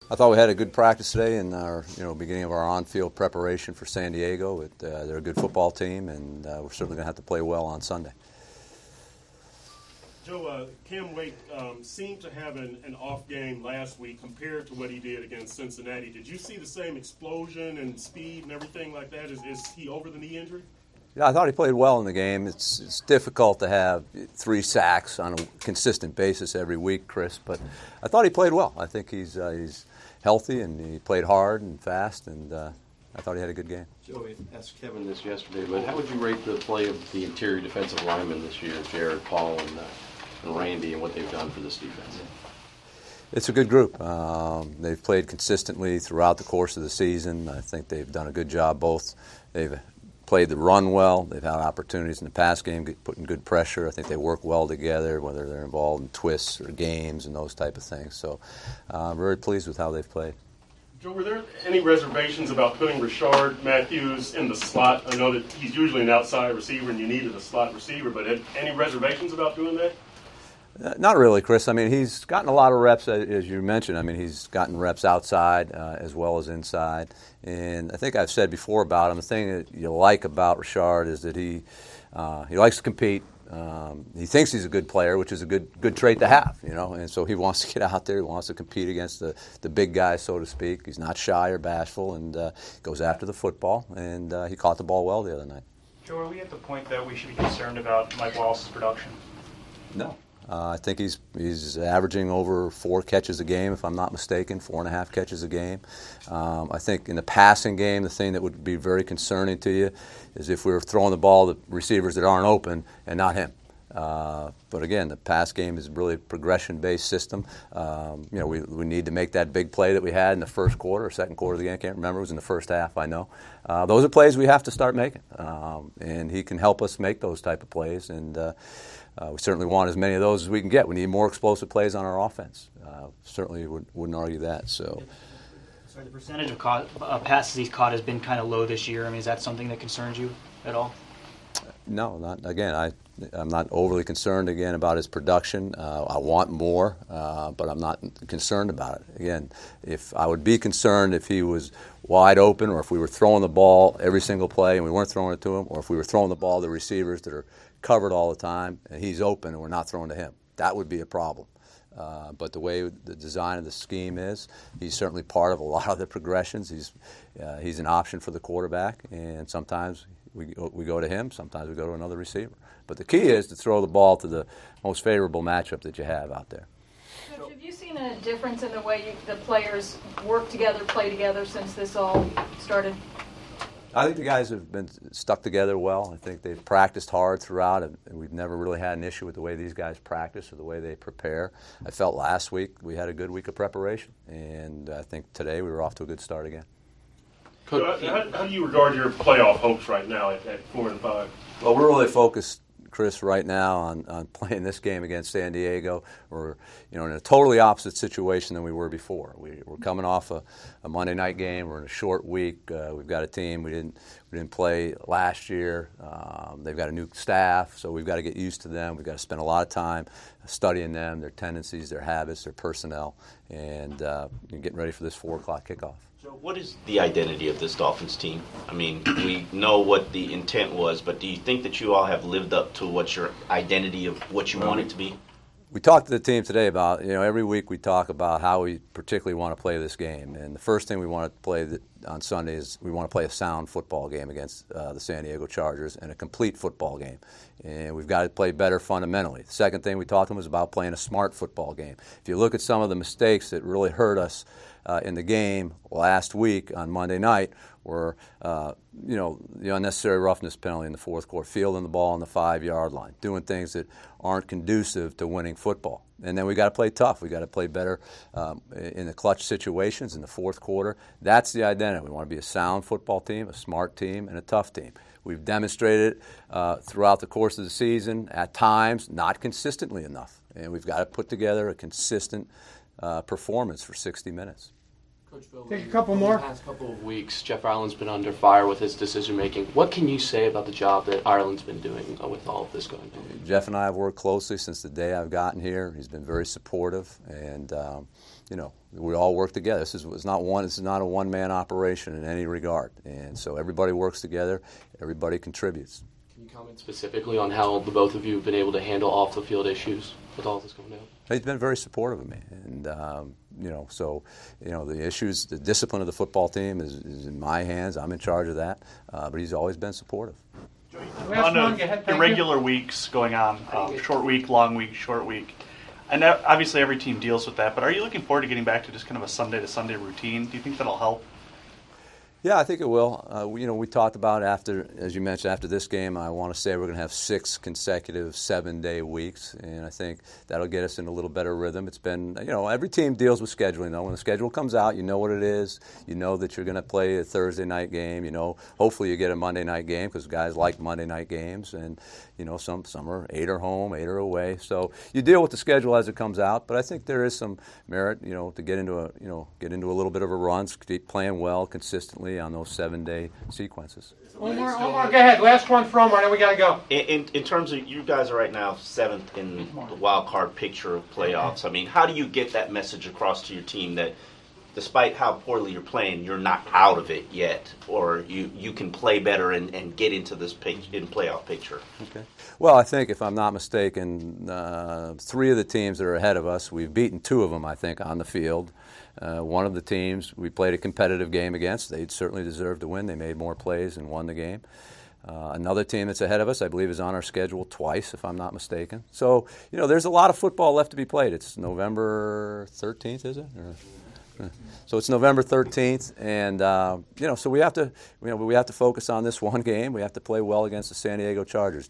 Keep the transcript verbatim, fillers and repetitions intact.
I thought we had a good practice today in our, you know, beginning of our on-field preparation for San Diego. It, uh, they're a good football team, and uh, we're certainly going to have to play well on Sunday. Joe, uh, Cam Wake um, seemed to have an, an off game last week compared to what he did against Cincinnati. Did you see the same explosion and speed and everything like that? Is, is he over the knee injury? Yeah, I thought he played well in the game. It's it's difficult to have three sacks on a consistent basis every week, Chris, but I thought he played well. I think he's uh, he's healthy, and he played hard and fast, and uh, I thought he had a good game. Joe, I asked Kevin this yesterday, but how would you rate the play of the interior defensive linemen this year, Jared, Paul, and, uh, and Randy, and what they've done for this defense? It's a good group. Um, they've played consistently throughout the course of the season. I think they've done a good job both. They've played the run well. They've had opportunities in the pass game, putting good pressure. I think they work well together, whether they're involved in twists or games and those type of things. So uh, I'm very pleased with how they've played. Joe, were there any reservations about putting Rashard Matthews in the slot? I know that he's usually an outside receiver and you needed a slot receiver, but any reservations about doing that? Uh, not really, Chris. I mean, he's gotten a lot of reps, as you mentioned. I mean, he's gotten reps outside uh, as well as inside. And I think I've said before about him, the thing that you like about Rashard is that he uh, he likes to compete. Um, he thinks he's a good player, which is a good good trait to have, you know. And so he wants to get out there. He wants to compete against the, the big guys, so to speak. He's not shy or bashful, and uh, goes after the football. And uh, he caught the ball well the other night. Joe, are we at the point that we should be concerned about Mike Wallace's production? No. Uh, I think he's he's averaging over four catches a game, if I'm not mistaken, four and a half catches a game. Um, I think in the passing game, the thing that would be very concerning to you is if we were throwing the ball to receivers that aren't open and not him. Uh, but again, the pass game is really a progression-based system. Um, you know, we we need to make that big play that we had in the first quarter or second quarter of the game. I can't remember. It was in the first half, I know. Uh, those are plays we have to start making, um, and he can help us make those type of plays. And uh, Uh, we certainly want as many of those as we can get. We need more explosive plays on our offense. Uh, certainly would, wouldn't argue that. So, Sorry, the percentage of caught, uh, passes he's caught has been kind of low this year. I mean, is that something that concerns you at all? No, not again. I, I'm not overly concerned again about his production. Uh, I want more, uh, but I'm not concerned about it. Again, if I would be concerned if he was wide open, or if we were throwing the ball every single play and we weren't throwing it to him, or if we were throwing the ball to receivers that are covered all the time and he's open and we're not throwing to him. That would be a problem. Uh, but the way the design of the scheme is, he's certainly part of a lot of the progressions. He's uh, he's an option for the quarterback, and sometimes we we go to him, sometimes we go to another receiver. But the key is to throw the ball to the most favorable matchup that you have out there. Coach, have you seen a difference in the way you, the players work together, play together since this all started? I think the guys have been stuck together well. I think they've practiced hard throughout, and we've never really had an issue with the way these guys practice or the way they prepare. I felt last week we had a good week of preparation, and I think today we were off to a good start again. So how, how do you regard your playoff hopes right now at, at four and five? Well, we're really focused, Chris, right now on, on playing this game against San Diego. We're, you know, in a totally opposite situation than we were before. We, we're coming off a, a Monday night game. We're in a short week. Uh, we've got a team we didn't we didn't play last year. Um, they've got a new staff, so we've got to get used to them. We've got to spend a lot of time studying them, their tendencies, their habits, their personnel, and uh, getting ready for this four o'clock kickoff. So what is the identity of this Dolphins team? I mean, we know what the intent was, but do you think that you all have lived up to what your identity of what you want it to be? We talked to the team today about, you know, every week we talk about how we particularly want to play this game. And the first thing we want to play on Sunday is we want to play a sound football game against uh, the San Diego Chargers, and a complete football game. And we've got to play better fundamentally. The second thing we talked to them was about playing a smart football game. If you look at some of the mistakes that really hurt us uh, in the game last week on Monday night, were, uh, you know, the unnecessary roughness penalty in the fourth quarter, fielding the ball on the five-yard line, doing things that aren't conducive to winning football. And then we got to play tough. We got to play better um, in the clutch situations in the fourth quarter. That's the identity. We want to be a sound football team, a smart team, and a tough team. We've demonstrated uh, throughout the course of the season, at times, not consistently enough. And we've got to put together a consistent uh, performance for sixty minutes. Coach Bill, Take a couple more. In the past couple of weeks, Jeff Ireland's been under fire with his decision-making. What can you say about the job that Ireland's been doing with all of this going on? Jeff and I have worked closely since the day I've gotten here. He's been very supportive, and um, you know, we all work together. This is it's not one. This is not a one-man operation in any regard, and so everybody works together. Everybody contributes. Can you comment specifically on how the both of you have been able to handle off-the-field issues with all this going down? He's been very supportive of me, and um, you know, so you know, the issues, the discipline of the football team is, is in my hands. I'm in charge of that, uh, but he's always been supportive. On the irregular weeks going on, um, short week, long week, short week. And that, obviously every team deals with that, but are you looking forward to getting back to just kind of a Sunday to Sunday routine? Do you think that'll help? Yeah, I think it will. Uh, we, you know, we talked about after, as you mentioned, after this game, I want to say we're going to have six consecutive seven-day weeks, and I think that'll get us in a little better rhythm. It's been, you know, every team deals with scheduling, though. When the schedule comes out, you know what it is. You know that you're going to play a Thursday night game. You know, hopefully you get a Monday night game because guys like Monday night games, and, you know, some, some are eight are home, eight are away. So you deal with the schedule as it comes out, but I think there is some merit, you know, to get into a, you know, get into a little bit of a run, keep playing well consistently on those seven-day sequences. One more, one more. Go ahead. Last one from Omar, then we got to go. In, in, in terms of, you guys are right now seventh in the wild card picture of playoffs. I mean, how do you get that message across to your team that despite how poorly you're playing, you're not out of it yet, or you, you can play better and, and get into this pic, in playoff picture? Okay. Well, I think if I'm not mistaken, uh, three of the teams that are ahead of us, we've beaten two of them, I think, on the field. Uh, one of the teams we played a competitive game against, they certainly deserved to win. They made more plays and won the game. Uh, another team that's ahead of us, I believe, is on our schedule twice, if I'm not mistaken. So, you know, there's a lot of football left to be played. It's November thirteenth, is it? Or, so it's November thirteenth, and uh, you know, so we have to, you know, we have to focus on this one game. We have to play well against the San Diego Chargers.